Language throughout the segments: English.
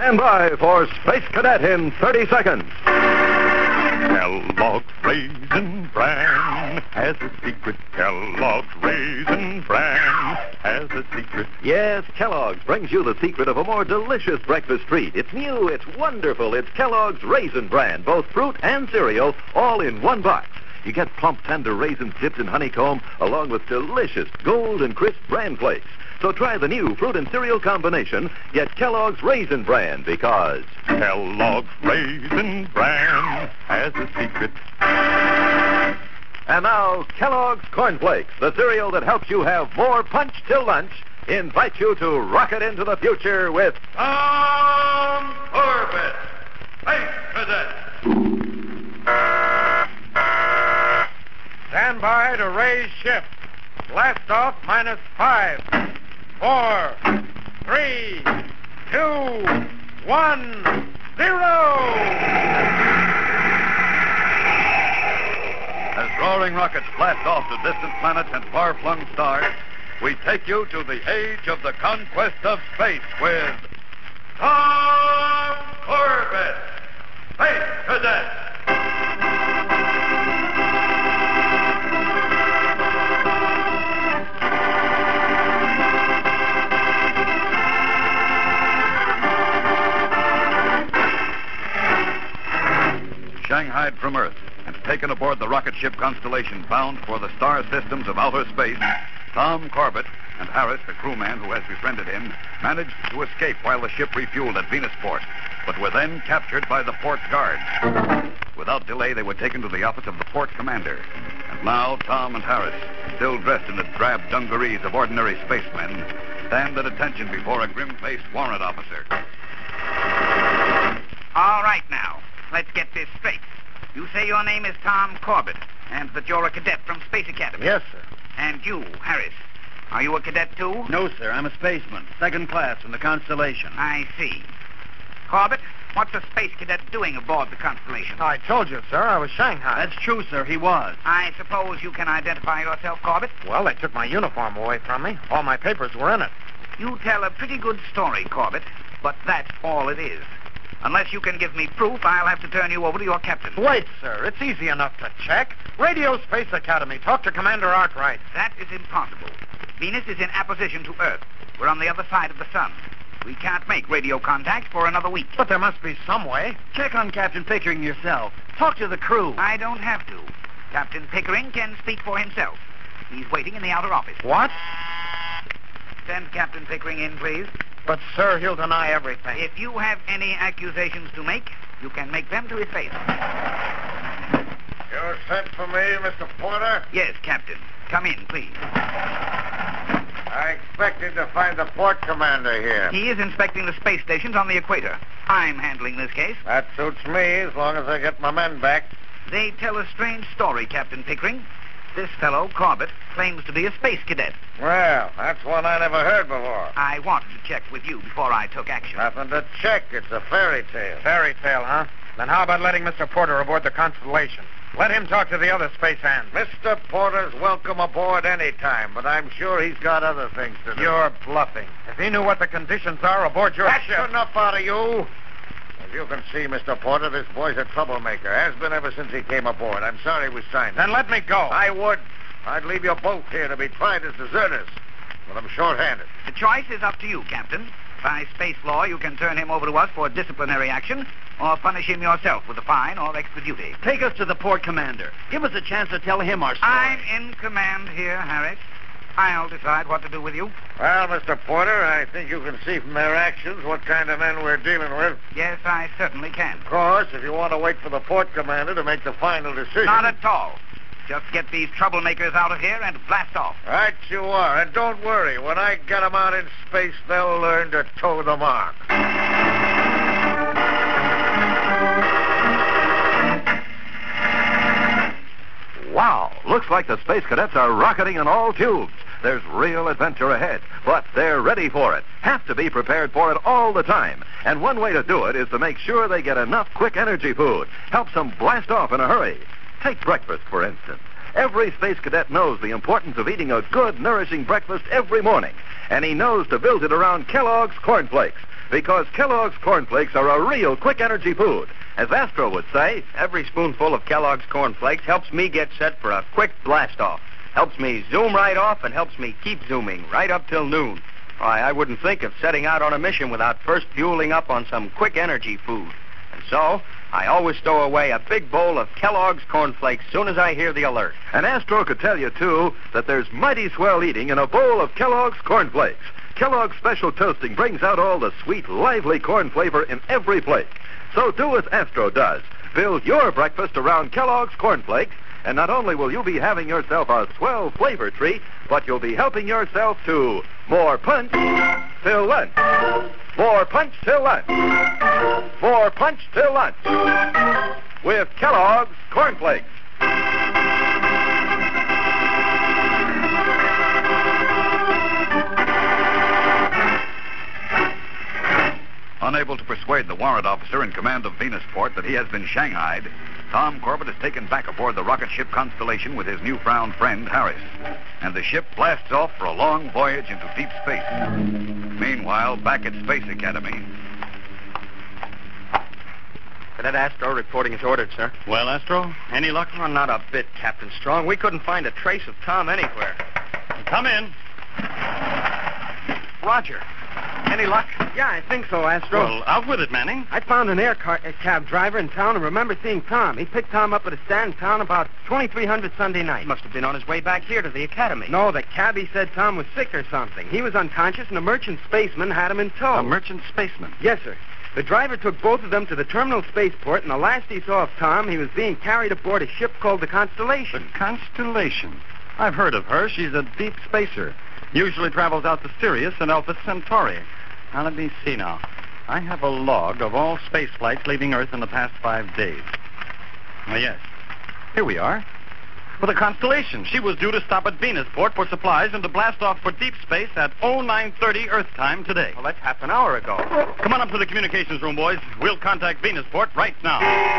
Stand by for Space Cadet in 30 seconds. Kellogg's Raisin Bran has a secret. Kellogg's Raisin Bran has a secret. Yes, Kellogg's brings you the secret of a more delicious breakfast treat. It's new, it's wonderful. It's Kellogg's Raisin Bran, both fruit and cereal, all in one box. You get plump, tender raisins dipped in honeycomb, along with delicious gold and crisp bran flakes. So try the new fruit and cereal combination. Get Kellogg's Raisin Bran, because Kellogg's Raisin Bran has a secret. And now, Kellogg's Corn Flakes, the cereal that helps you have more punch till lunch, invites you to rocket into the future with Tom Corbett, Space Cadet. Stand by to raise shift. Blast off -5, 4, 3, 2, 1, 0. As roaring rockets blast off to distant planets and far-flung stars, we take you to the age of the conquest of space with Tom Corbett, Space Cadet. Shanghaied from Earth and taken aboard the rocket ship Constellation bound for the star systems of outer space, Tom Corbett and Harris, the crewman who has befriended him, managed to escape while the ship refueled at Venusport, but were then captured by the port guards. Without delay, they were taken to the office of the port commander. And now Tom and Harris, still dressed in the drab dungarees of ordinary spacemen, stand at attention before a grim-faced warrant officer. All right, now. Let's get this straight. You say your name is Tom Corbett, and that you're a cadet from Space Academy. Yes, sir. And you, Harris, are you a cadet too? No, sir. I'm a spaceman. Second class from the Constellation. I see. Corbett, what's a space cadet doing aboard the Constellation? I told you, sir. I was Shanghai. That's true, sir. He was. I suppose you can identify yourself, Corbett? Well, they took my uniform away from me. All my papers were in it. You tell a pretty good story, Corbett, but that's all it is. Unless you can give me proof, I'll have to turn you over to your captain. Wait, sir. It's easy enough to check. Radio Space Academy. Talk to Commander Arkwright. That is impossible. Venus is in apposition to Earth. We're on the other side of the sun. We can't make radio contact for another week. But there must be some way. Check on Captain Pickering yourself. Talk to the crew. I don't have to. Captain Pickering can speak for himself. He's waiting in the outer office. What? Send Captain Pickering in, please. But, sir, he'll deny everything. If you have any accusations to make, you can make them to his face. You sent for me, Mr. Porter? Yes, Captain. Come in, please. I expected to find the port commander here. He is inspecting the space stations on the equator. I'm handling this case. That suits me, as long as I get my men back. They tell a strange story, Captain Pickering. This fellow, Corbett, claims to be a space cadet. Well, that's one I never heard before. I wanted to check with you before I took action. Nothing to check. It's a fairy tale. Fairy tale, huh? Then how about letting Mr. Porter aboard the Constellation? Let him talk to the other space hands. Mr. Porter's welcome aboard any time, but I'm sure he's got other things to do. You're bluffing. If he knew what the conditions are aboard your ship... That's enough out of you. As you can see, Mr. Porter, this boy's a troublemaker. Has been ever since he came aboard. I'm sorry we signed. Then let me go. I would. I'd leave you both here to be tried as deserters. But I'm short-handed. The choice is up to you, Captain. By space law, you can turn him over to us for disciplinary action or punish him yourself with a fine or extra duty. Take us to the port commander. Give us a chance to tell him our story. I'm in command here, Harris. I'll decide what to do with you. Well, Mr. Porter, I think you can see from their actions what kind of men we're dealing with. Yes, I certainly can. Of course, if you want to wait for the port commander to make the final decision... Not at all. Just get these troublemakers out of here and blast off. Right you are. And don't worry. When I get them out in space, they'll learn to toe the mark. Wow, looks like the Space Cadets are rocketing in all tubes. There's real adventure ahead, but they're ready for it. Have to be prepared for it all the time. And one way to do it is to make sure they get enough quick energy food. Helps them blast off in a hurry. Take breakfast, for instance. Every Space Cadet knows the importance of eating a good, nourishing breakfast every morning. And he knows to build it around Kellogg's Corn Flakes. because Kellogg's Corn Flakes are a real quick energy food. As Astro would say, every spoonful of Kellogg's Corn Flakes helps me get set for a quick blast-off. Helps me zoom right off and helps me keep zooming right up till noon. Why, I wouldn't think of setting out on a mission without first fueling up on some quick energy food. And so, I always stow away a big bowl of Kellogg's Corn Flakes soon as I hear the alert. And Astro could tell you, too, that there's mighty swell eating in a bowl of Kellogg's Corn Flakes. Kellogg's Special Toasting brings out all the sweet, lively corn flavor in every flake. So do as Astro does. Build your breakfast around Kellogg's Corn Flakes, and not only will you be having yourself a swell flavor treat, but you'll be helping yourself to more punch till lunch. More punch till lunch. More punch till lunch. With Kellogg's Corn Flakes. Unable to persuade the warrant officer in command of Venusport that he has been shanghaied, Tom Corbett is taken back aboard the rocket ship Constellation with his newfound friend, Harris. And the ship blasts off for a long voyage into deep space. Meanwhile, back at Space Academy. Cadet Astro reporting as ordered, sir. Well, Astro, any luck? Oh, not a bit, Captain Strong. We couldn't find a trace of Tom anywhere. Come in. Roger. Any luck? Yeah, I think so, Astro. Well, out with it, Manning. I found an cab driver in town and remember seeing Tom. He picked Tom up at a stand in town about 2300 Sunday night. He must have been on his way back here to the academy. No, the cabbie said Tom was sick or something. He was unconscious and a merchant spaceman had him in tow. A merchant spaceman? Yes, sir. The driver took both of them to the terminal spaceport, and the last he saw of Tom, he was being carried aboard a ship called the Constellation. The Constellation? I've heard of her. She's a deep spacer. Usually travels out to Sirius and Alpha Centauri. Now, let me see now. I have a log of all space flights leaving Earth in the past 5 days. Oh, yes. Here we are. For the Constellation. She was due to stop at Venusport for supplies and to blast off for deep space at 0930 Earth time today. Well, that's half an hour ago. Come on up to the communications room, boys. We'll contact Venusport right now.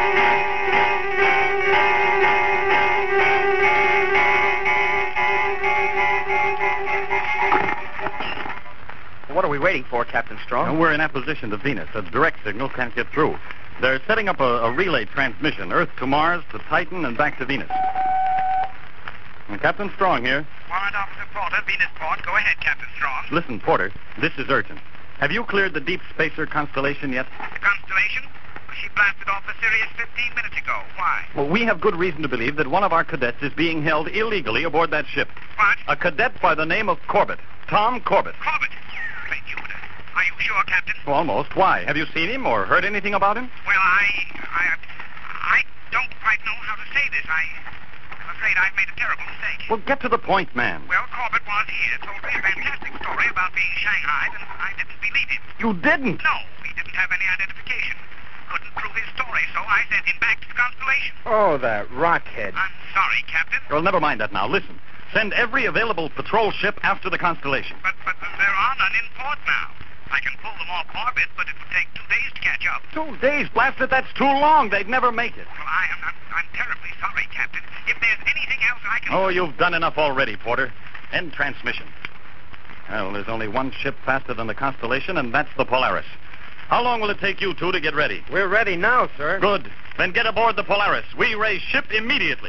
What are we waiting for, Captain Strong? Well, we're in apposition to Venus. A direct signal can't get through. They're setting up a relay transmission, Earth to Mars, to Titan, and back to Venus. And Captain Strong here. Warrant Officer Porter, Venusport. Go ahead, Captain Strong. Listen, Porter, this is urgent. Have you cleared the deep spacer Constellation yet? The Constellation? Well, she blasted off for Sirius 15 minutes ago. Why? Well, we have good reason to believe that one of our cadets is being held illegally aboard that ship. What? A cadet by the name of Corbett. Tom Corbett. Corbett. Great Jupiter. Are you sure, Captain? Well, almost. Why? Have you seen him or heard anything about him? Well, I don't quite know how to say this. I'm afraid I've made a terrible mistake. Well, get to the point, man. Well, Corbett was here, told me a fantastic story about being shanghaied, and I didn't believe him. You didn't? No, he didn't have any identification. Couldn't prove his story, so I sent him back to the Constellation. Oh, that rockhead. I'm sorry, Captain. Well, never mind that now. Listen. Send every available patrol ship after the Constellation. But there are none in port now. I can pull them off orbit, but it would take 2 days to catch up. 2 days? Blast it, that's too long. They'd never make it. Well, I'm terribly sorry, Captain. If there's anything else I can... Oh, you've done enough already, Porter. End transmission. Well, there's only one ship faster than the Constellation, and that's the Polaris. How long will it take you two to get ready? We're ready now, sir. Good. Then get aboard the Polaris. We raise ship immediately.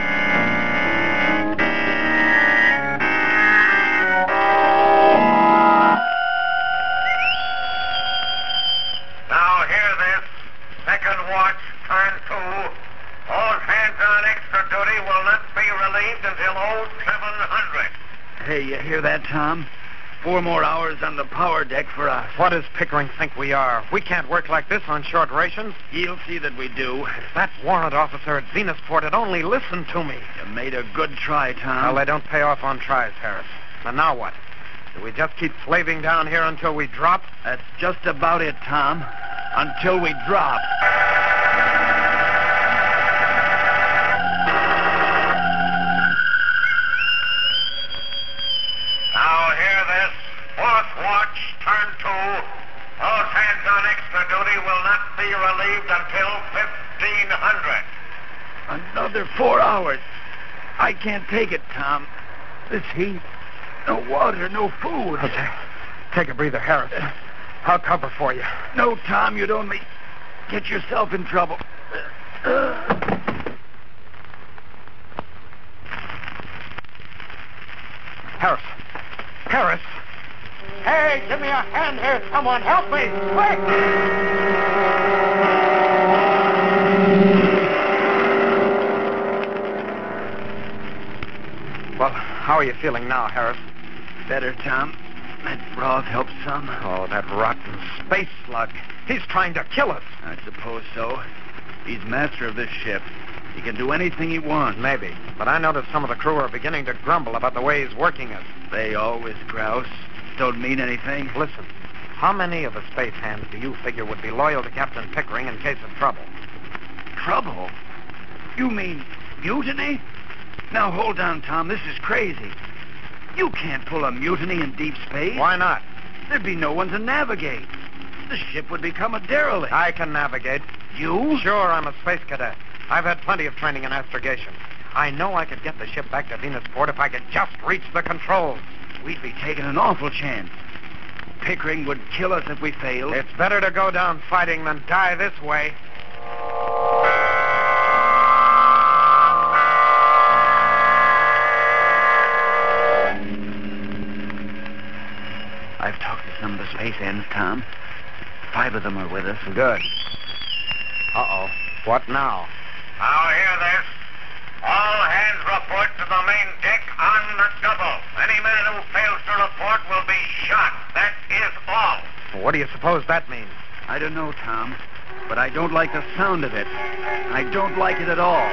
Now hear this. Second watch, turn 2. All hands on extra duty will not be relieved until 0700. Hey, you hear that, Tom? 4 more hours on the power deck for us. What does Pickering think we are? We can't work like this on short rations. He'll see that we do. If that warrant officer at Venusport had only listened to me. You made a good try, Tom. Well, they don't pay off on tries, Harris. Now what? Do we just keep slaving down here until we drop? That's just about it, Tom. Until we drop. Now hear this. Fourth watch, turn 2. Those hands on extra duty will not be relieved until 1500. Another 4 hours. I can't take it, Tom. This heat. No water, no food. Okay. Take a breather, Harris. I'll cover for you. No, Tom, you'd only get yourself in trouble. Harris. Harris. Hey, give me a hand here. Someone help me. Quick! Well, how are you feeling now, Harris? Better, Tom. That broth helps some. Oh, that rotten space slug. He's trying to kill us. I suppose so. He's master of this ship. He can do anything he wants. Maybe. But I noticed some of the crew are beginning to grumble about the way he's working us. They always grouse. Don't mean anything. Listen, how many of the space hands do you figure would be loyal to Captain Pickering in case of trouble? Trouble? You mean mutiny? Now, hold on, Tom. This is crazy. You can't pull a mutiny in deep space. Why not? There'd be no one to navigate. The ship would become a derelict. I can navigate. You? Sure, I'm a space cadet. I've had plenty of training in astrogation. I know I could get the ship back to Venusport if I could just reach the controls. We'd be taking an awful chance. Pickering would kill us if we failed. It's better to go down fighting than die this way. I've talked to some of the space hands, Tom. 5 of them are with us. Good. Uh-oh. What now? Now hear this. All hands report to the main deck on the double. Any man who fails to report will be shot. That is all. What do you suppose that means? I don't know, Tom, but I don't like the sound of it. I don't like it at all.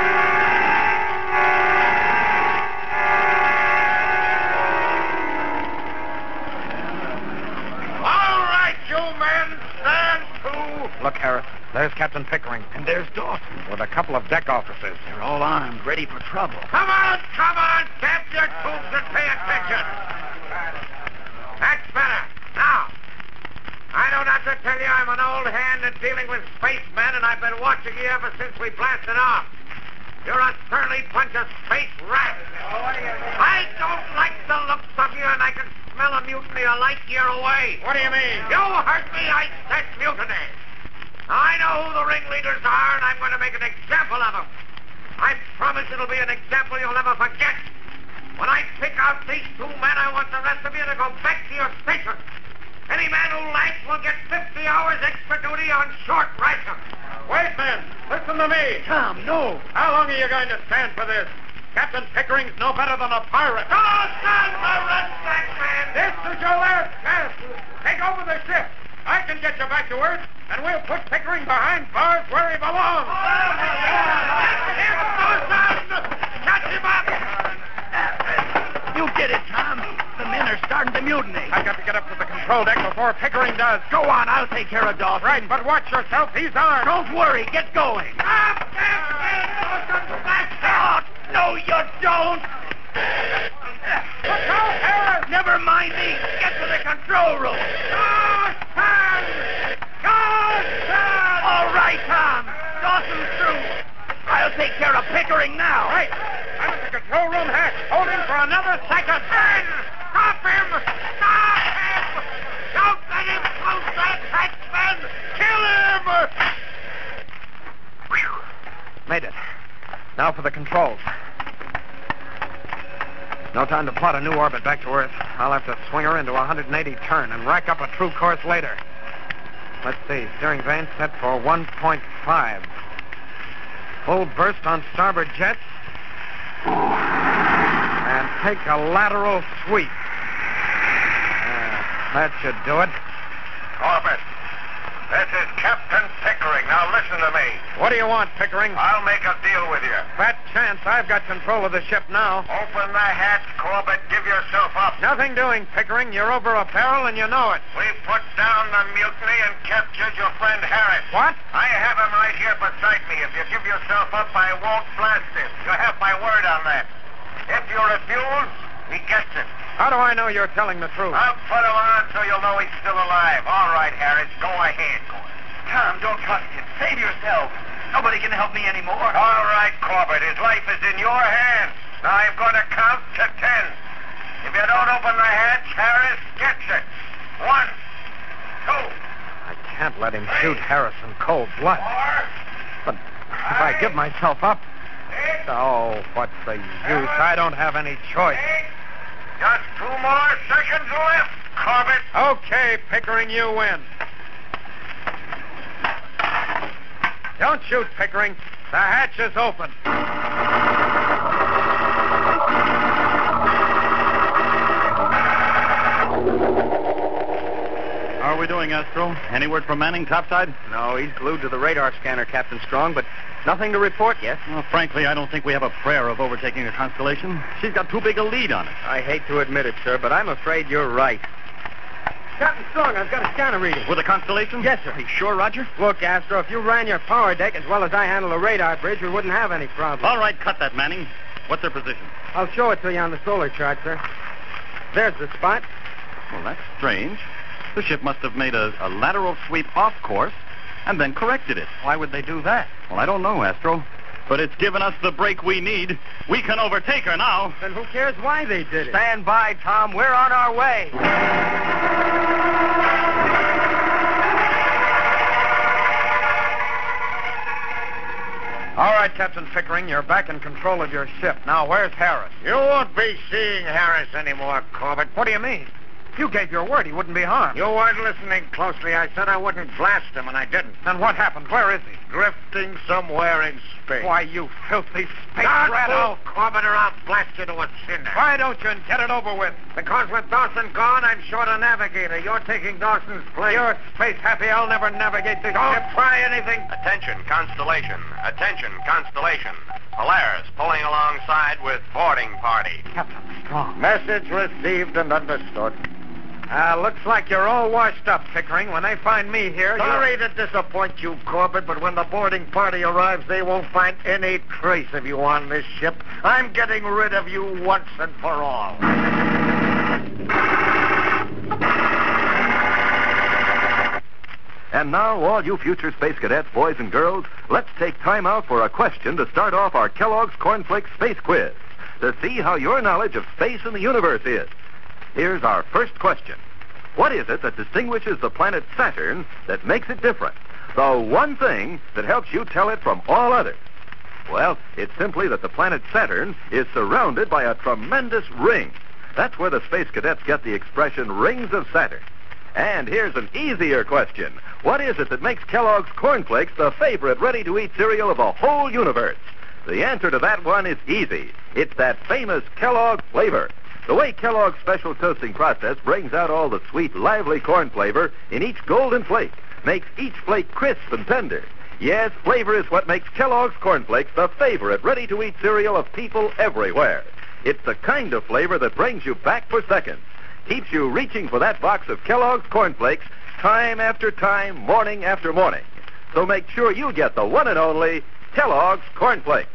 All right, you men, stand to. Look, Harris, there's Captain Pickering. And there's Dawson. With a couple of deck officers. They're all armed, ready for trouble. Come on. Tap your tubes and pay attention. That's better. Now, I don't have to tell you I'm an old hand in dealing with spacemen, and I've been watching you ever since we blasted off. You're a surly bunch of space rats. I don't like the looks of you, and I can smell a mutiny a light year away. What do you mean? You heard me. I said mutiny. I know who the ringleaders are, and I'm going to make an example of them. I promise it'll be an example you'll never forget. When I pick out these 2 men, I want the rest of you to go back to your station. Any man who lags will get 50 hours extra duty on short ration. Wait, men. Listen to me. Tom, no. How long are you going to stand for this? Captain Pickering's no better than a pirate. Go stand the red flag, man. This is your last chance. Take over the ship. I can get you back to Earth, and we'll put Pickering behind bars where he belongs. Catch him up. You did it, Tom. The men are starting to mutiny. I've got to get up to the control deck before Pickering does. Go on, I'll take care of Dawson. Right, but watch yourself. He's armed. Don't worry, get going. Stop them, men. Oh, no, you don't. Look out, Harris! Never mind me. Get to the control room. All right, Tom. Dawson's through. I'll take care of Pickering now. Right. I'm at the control room hatch. Hold him for another second. Ben, stop him! Stop him! Don't let him close that hatch, Ben! Kill him! Whew. Made it. Now for the controls. No time to plot a new orbit back to Earth. I'll have to swing her into a 180 turn and rack up a true course later. Let's see. Steering vane set for 1.5. Full burst on starboard jets. And take a lateral sweep. That should do it. Corbett, this is Captain Pickering. Now listen to me. What do you want, Pickering? I'll make a deal with you. Fat chance I've got control of the ship now. Open the hatch, Corbett. Give yourself up. Nothing doing, Pickering. You're over a barrel and you know it. We put down the mutiny and captured your friend Harris. What? I have him right here beside me. If you give yourself up, I won't blast him. You have my word on that. If you refuse, he gets it. How do I know you're telling the truth? I'll put him on so you'll know he's still alive. All right, Harris, go ahead. Tom, don't trust him. Save yourself. Nobody can help me anymore. All right, Corbett, his life is in your hands. Now I'm going to count to 10. If you don't open the hatch, Harris gets it. 1, 2, I can't let him shoot Harris in cold blood. But if I give myself up... Oh, what's the use? I don't have any choice. Just 2 more seconds left, Corbett. Okay, Pickering, you win. Don't shoot, Pickering. The hatch is open. How are we doing, Astro? Any word from Manning topside? No, he's glued to the radar scanner, Captain Strong, but nothing to report yet. Well, frankly, I don't think we have a prayer of overtaking the Constellation. She's got too big a lead on us. I hate to admit it, sir, but I'm afraid you're right. Captain Strong, I've got a scanner reading. With the Constellation? Yes, sir. Are you sure, Roger? Look, Astro, if you ran your power deck as well as I handle the radar bridge, we wouldn't have any problem. All right, cut that, Manning. What's their position? I'll show it to you on the solar chart, sir. There's the spot. Well, that's strange. The ship must have made a lateral sweep off course and then corrected it. Why would they do that? Well, I don't know, Astro. But it's given us the break we need. We can overtake her now. Then who cares why they did it? Stand by, Tom. We're on our way. All right, Captain Pickering, you're back in control of your ship. Now, where's Harris? You won't be seeing Harris anymore, Corbett. What do you mean? You gave your word he wouldn't be harmed. You weren't listening closely. I said I wouldn't blast him, and I didn't. Then what happened? Where is he? Drifting somewhere in space. Why, you filthy space Don't rat! move, Corbett, or I'll blast you to a cinder. Why don't you get it over with? Because with Dawson gone, I'm short a navigator. You're taking Dawson's place. You're space happy. I'll never navigate this Don't ship. try anything. Attention, Constellation. Attention, Constellation. Polaris pulling alongside with boarding party. Captain Strong. Message received and understood. Looks like you're all washed up, Pickering. When they find me here, Sorry to disappoint you, Corbett, but when the boarding party arrives, they won't find any trace of you on this ship. I'm getting rid of you once and for all. And now, all you future space cadets, boys and girls, let's take time out for a question to start off our Kellogg's Cornflakes Space Quiz to see how your knowledge of space and the universe is. Here's our first question. What is it that distinguishes the planet Saturn that makes it different? The one thing that helps you tell it from all others. Well, it's simply that the planet Saturn is surrounded by a tremendous ring. That's where the space cadets get the expression rings of Saturn. And here's an easier question. What is it that makes Kellogg's Cornflakes the favorite ready-to-eat cereal of the whole universe? The answer to that one is easy. It's that famous Kellogg flavor. The way Kellogg's special toasting process brings out all the sweet, lively corn flavor in each golden flake makes each flake crisp and tender. Yes, flavor is what makes Kellogg's Cornflakes the favorite ready-to-eat cereal of people everywhere. It's the kind of flavor that brings you back for seconds, keeps you reaching for that box of Kellogg's Cornflakes time after time, morning after morning. So make sure you get the one and only Kellogg's Cornflakes.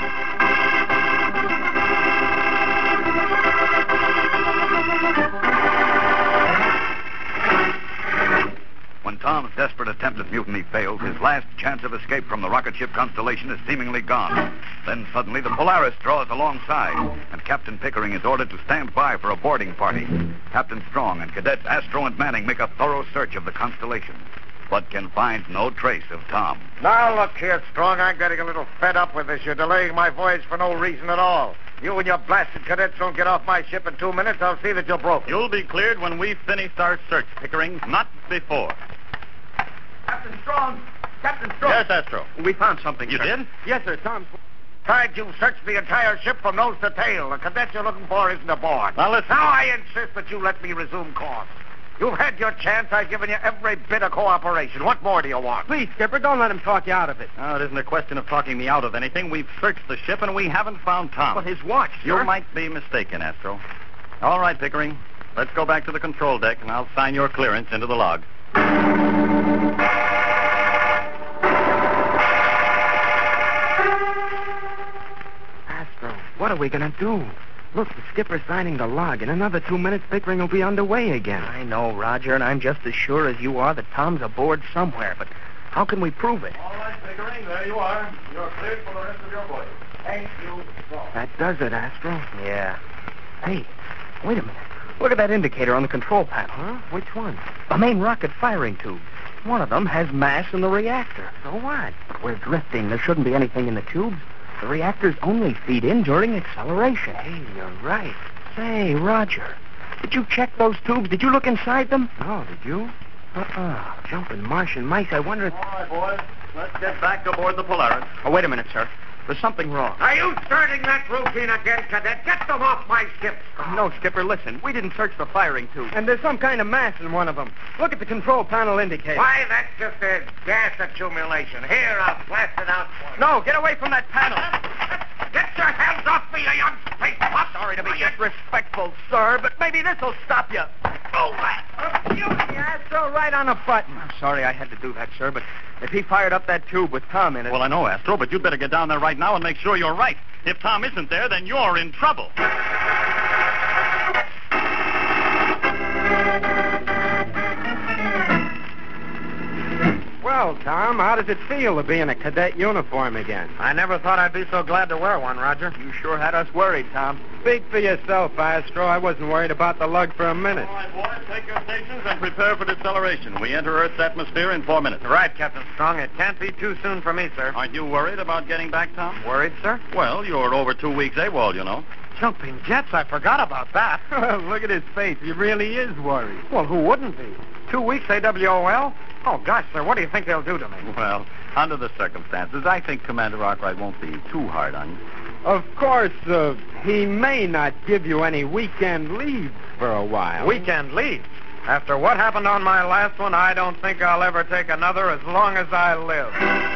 When Tom's desperate attempt at mutiny fails, his last chance of escape from the rocket ship Constellation is seemingly gone. Then suddenly the Polaris draws alongside, and Captain Pickering is ordered to stand by for a boarding party. Captain Strong and Cadets Astro and Manning make a thorough search of the Constellation, but can find no trace of Tom. Now, look here, Strong. I'm getting a little fed up with this. You're delaying my voyage for no reason at all. You and your blasted cadets don't get off my ship in 2 minutes, I'll see that you're broken. You'll be cleared when we've finished our search, Pickering, not before. Captain Strong! Captain Strong! Yes, Astro. We found something, You sir. did? Yes, sir. Tom. Tried to search the entire ship from nose to tail. The cadet you're looking for isn't aboard. Now, listen. Now I insist that you let me resume course. You've had your chance. I've given you every bit of cooperation. What more do you want? Please, Skipper, don't let him talk you out of it. Oh, it isn't a question of talking me out of anything. We've searched the ship, and we haven't found Tom. But his watch, sir. You might be mistaken, Astro. All right, Pickering. Let's go back to the control deck, and I'll sign your clearance into the log. Astro, what are we going to do? Look, the skipper's signing the log. In another 2 minutes, Pickering will be underway again. I know, Roger, and I'm just as sure as you are that Tom's aboard somewhere, but how can we prove it? All right, Pickering, there you are. You're cleared for the rest of your voyage. Thank you. That does it, Astro. Yeah. Hey, wait a minute. Look at that indicator on the control panel. Huh? Which one? The main rocket firing tube. One of them has mass in the reactor. So what? But we're drifting. There shouldn't be anything in the tubes. The reactors only feed in during acceleration. Hey, you're right. Say, Roger, did you check those tubes? Did you look inside them? No, did you? Jumping Martian mice. I wonder if... All right, boys. Let's get back aboard the Polaris. Oh, wait a minute, sir. There's something wrong. Are you starting that routine again, Cadet? Get them off my ship. No, Skipper, listen. We didn't search the firing tube. And there's some kind of mass in one of them. Look at the control panel indicator. Why, that's just a gas accumulation. Here, I'll blast it out for you. No, get away from that panel. Get your hands off me, you young space pup. Sorry to be disrespectful, sir, but maybe this'll stop you. Oh, that. Yeah, throw right on the button. I'm sorry I had to do that, sir, but if he fired up that tube with Tom in it... Well, I know, Astro, but you'd better get down there right now and make sure you're right. If Tom isn't there, then you're in trouble. Well, Tom, how does it feel to be in a cadet uniform again? I never thought I'd be so glad to wear one, Roger. You sure had us worried, Tom. Speak for yourself, Astro. I wasn't worried about the lug for a minute. All right, boys, take your stations and prepare for deceleration. We enter Earth's atmosphere in 4 minutes. Right, Captain Strong. It can't be too soon for me, sir. Aren't you worried about getting back, Tom? Worried, sir? Well, you're over 2 weeks AWOL, you know. Jumping jets, I forgot about that. Look at his face. He really is worried. Well, who wouldn't be? 2 weeks AWOL? Oh, gosh, sir, what do you think they'll do to me? Well, under the circumstances, I think Commander Arkwright won't be too hard on you. Of course, he may not give you any weekend leave for a while. Weekend leave? After what happened on my last one, I don't think I'll ever take another as long as I live.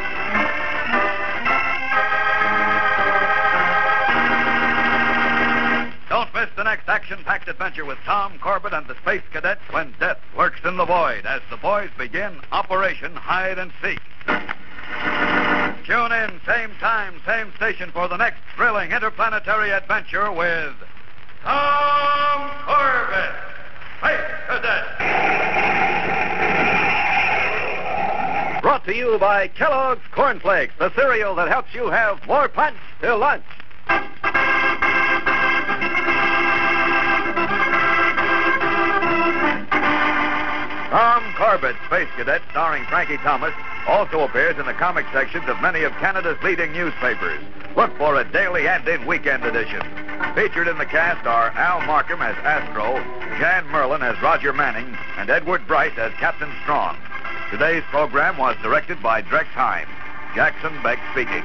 Don't miss the next action-packed adventure with Tom Corbett and the Space Cadets when death lurks in the void as the boys begin Operation Hide and Seek. Tune in, same time, same station for the next thrilling interplanetary adventure with Tom Corbett, Space Cadet. Brought to you by Kellogg's Corn Flakes, the cereal that helps you have more punch till lunch. Tom Corbett, Space Cadet, starring Frankie Thomas, also appears in the comic sections of many of Canada's leading newspapers. Look for a daily and in weekend edition. Featured in the cast are Al Markham as Astro, Jan Merlin as Roger Manning, and Edward Bright as Captain Strong. Today's program was directed by Drex Heim. Jackson Beck speaking.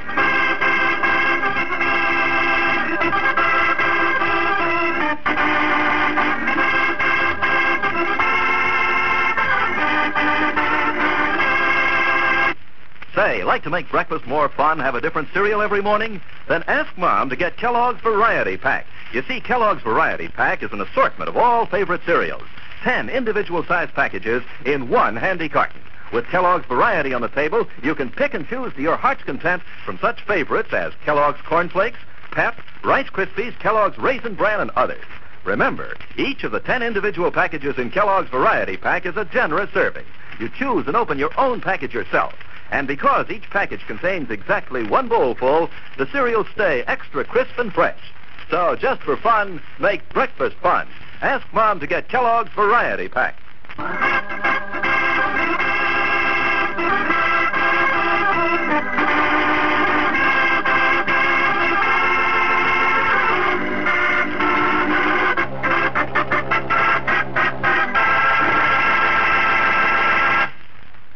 Say, like to make breakfast more fun, have a different cereal every morning? Then ask Mom to get Kellogg's Variety Pack. You see, Kellogg's Variety Pack is an assortment of all favorite cereals. 10 individual-sized packages in one handy carton. With Kellogg's Variety on the table, you can pick and choose to your heart's content from such favorites as Kellogg's Corn Flakes, Pep, Rice Krispies, Kellogg's Raisin Bran, and others. Remember, each of the 10 individual packages in Kellogg's Variety Pack is a generous serving. You choose and open your own package yourself. And because each package contains exactly one bowl full, the cereals stay extra crisp and fresh. So just for fun, make breakfast fun. Ask Mom to get Kellogg's Variety Pack.